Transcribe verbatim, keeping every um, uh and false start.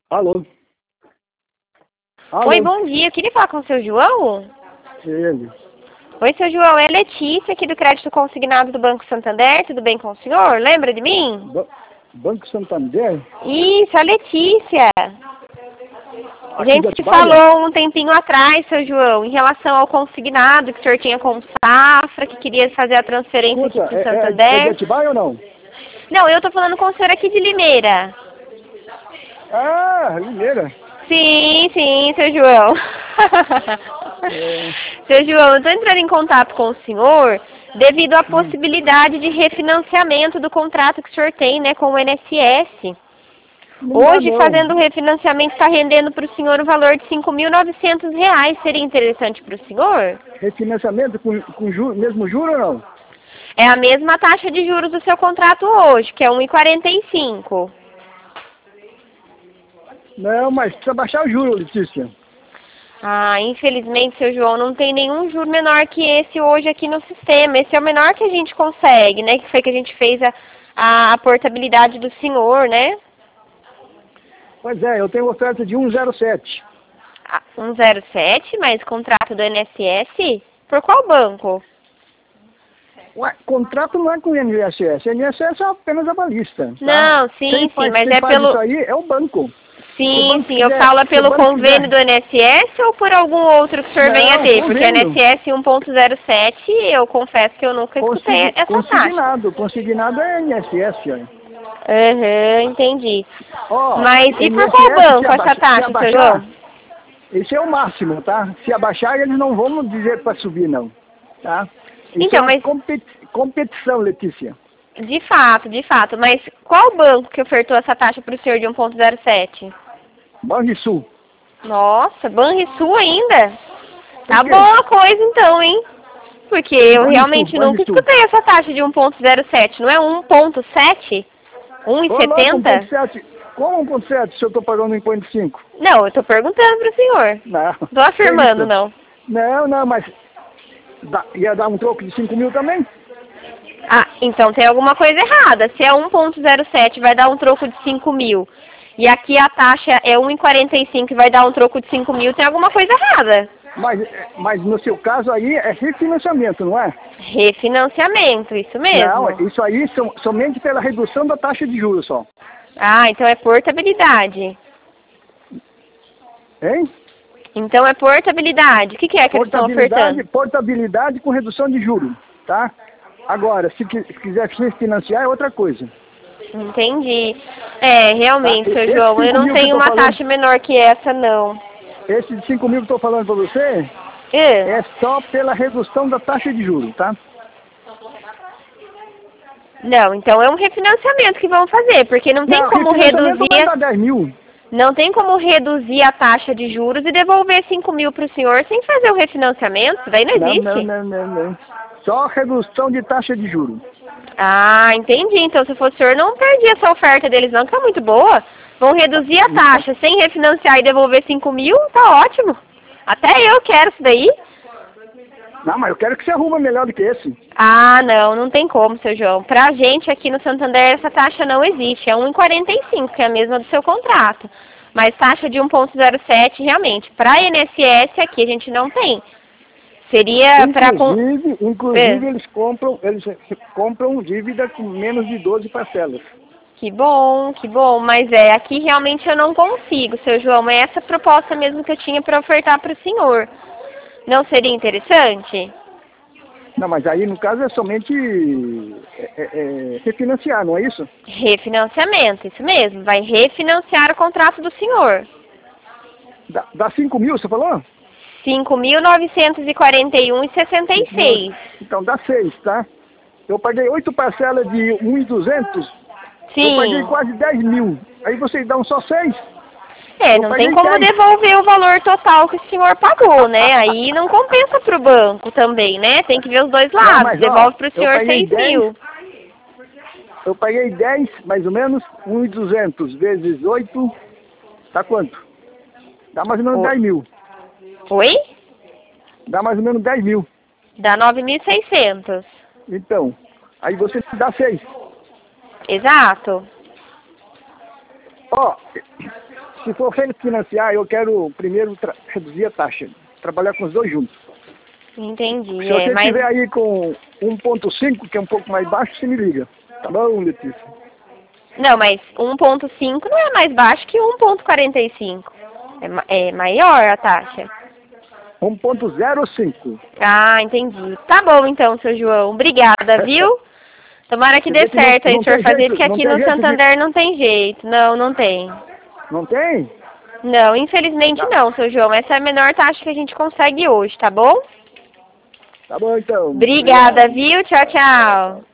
Alô? Alô? Oi, bom dia. Eu queria falar com o seu João. Ele. Oi, seu João. É Letícia, aqui do Crédito Consignado do Banco Santander. Tudo bem com o senhor? Lembra de mim? Ba Banco Santander? Isso, a Letícia. A Aqui gente de se Atibaia? falou um tempinho atrás, seu João, em relação ao consignado que o senhor tinha com safra, que queria fazer a transferência aqui Escuta, para o é, é, é de Santander. Atibaia ou não? Não, eu tô falando com o senhor aqui de Limeira. Ah, Limeira. Sim, sim, seu João. É. Seu João, eu estou entrando em contato com o senhor devido à Hum. possibilidade de refinanciamento do contrato que o senhor tem, né, com o I N S S. Não dá Hoje, não. fazendo o refinanciamento, está rendendo para o senhor o valor de cinco mil e novecentos reais. Seria interessante para o senhor? Refinanciamento com, com juro, mesmo juro ou não? É a mesma taxa de juros do seu contrato hoje, que é um vírgula quarenta e cinco. Não, mas precisa baixar o juro, Letícia. Ah, infelizmente, seu João, não tem nenhum juro menor que esse hoje aqui no sistema. Esse é o menor que a gente consegue, né? Que foi que a gente fez a, a, a portabilidade do senhor, né? Pois é, eu tenho oferta de um zero sete. Ah, um zero sete, mas contrato do I N S S? Por qual banco? Ué, contrato não é com o I N S S. O I N S S é apenas a balista. Tá? Não, sim, Quem sim, faz, mas quem é faz pelo... isso aí é o banco. Se o Sim, banco sim, eu quiser, falo se o pelo banco convênio do quiser... I N S S ou por algum outro que o senhor venha Não, ter? Porque convênio. I N S S um ponto zero sete, eu confesso que eu nunca escutei Consegui, essa taxa. consignado. Consignado é I N S S. Ó. Aham, entendi. Ó, Mas e por qual I N S S, se banco essa abaixar, se taxa, seu abaixar, João? esse é o máximo, tá? Se abaixar, eles não vão dizer para subir, não. Tá? Isso é Então, uma mas competi competição, Letícia. de fato, de fato, mas qual banco que ofertou essa taxa para o senhor de um ponto zero sete? Banrisul. Nossa, Banrisul ainda? Por Tá quê? boa a coisa então, hein? Porque eu Banrisul, realmente nunca Banrisul. escutei essa taxa de um ponto zero sete, não é um ponto sete? Ô, louco, um ponto um e setenta? sete. Como um ponto sete se eu tô pagando um ponto cinco? Não, eu tô perguntando pro senhor. Não. Tô Que afirmando, isso? não. Não, não, mas dá- ia dar um troco de cinco mil também? Ah, então tem alguma coisa errada. Se é um ponto zero sete, vai dar um troco de cinco mil. E aqui a taxa é um e quarenta e cinco e vai dar um troco de cinco mil, tem alguma coisa errada. Mas, mas no seu caso aí é refinanciamento, não é? Refinanciamento, isso Não, mesmo. isso aí som, somente pela redução da taxa de juros só. Ah, então é portabilidade. Hein? Então é portabilidade. O que, que é que eles estão Portabilidade, ofertando? portabilidade com redução de juros, tá? Agora, se, qui- se quiser refinanciar é outra coisa. Entendi. É, Tá? realmente, E- seu Esse João, eu cinco não mil que eu tenho tô uma falando, taxa menor que essa, não. esse de cinco mil que eu tô falando para você É. é só pela redução da taxa de juros, tá? Não, então é um refinanciamento que vão fazer, porque não tem Não, como refinanciamento vai reduzir, dar dez mil. não tem como reduzir a taxa de juros e devolver cinco mil para o senhor sem fazer o refinanciamento, isso daí não Não, não, existe. não, não, não. Só redução de taxa de juros. Ah, entendi. Então se fosse o senhor, não perdi essa oferta deles não, que tá muito boa. Vão reduzir a taxa sem refinanciar e devolver cinco mil, tá ótimo. Até eu quero isso daí. Não, mas eu quero que você arruma melhor do que esse. Ah, não, não tem como, seu João. Pra gente aqui no Santander essa taxa não existe. É um e quarenta e cinco, que é a mesma do seu contrato. Mas taxa de um ponto zero sete, realmente. Pra I N S S aqui a gente não tem. Seria pra... Inclusive, inclusive É. eles compram, eles compram dívida com menos de doze parcelas. Que bom, que bom. Mas é, aqui realmente eu não consigo, seu João. É essa proposta mesmo que eu tinha para ofertar para o senhor. Não seria interessante? Não, mas aí no caso é somente é, é, é, refinanciar, não é isso? Refinanciamento, isso mesmo. Vai refinanciar o contrato do senhor. Dá, dá cinco mil, você falou? cinco mil novecentos e quarenta e um reais e sessenta e seis. Então dá seis, tá? Eu paguei oito parcelas de um e duzentos. Eu paguei Sim. quase dez mil. Aí vocês dão só seis? É, Eu não tem paguei como dez. devolver o valor total que o senhor pagou, né? Aí não compensa pro banco também, né? Tem que ver os dois Não, lados. mas Devolve ó, pro eu senhor paguei seis dez. mil. Eu paguei dez, mais ou menos, um e duzentos vezes oito, dá quanto? Dá mais ou menos O- dez mil. Oi? Dá mais ou menos dez mil. Dá nove mil e seiscentos. Então, aí você dá seis. Exato. Ó, se for financiar, eu quero primeiro reduzir a taxa. Trabalhar com os dois juntos. Entendi. Se você é, mas... tiver aí com um ponto cinco, que é um pouco mais baixo, você me liga. Tá bom, Letícia? Não, mas um ponto cinco não é mais baixo que um ponto quarenta e cinco. É, ma- é maior a taxa. um ponto zero cinco. Ah, entendi. Tá bom então, seu João. Obrigada, viu? Tomara que Você dê vê que não- certo aí não o senhor tem fazer, jeito- porque não aqui tem no jeito de- Santander não tem jeito. Não, não tem. Não tem? Não, infelizmente não, seu João. Essa é a menor taxa que a gente consegue hoje, tá bom? Tá bom, então. Obrigada, viu? Tchau, tchau.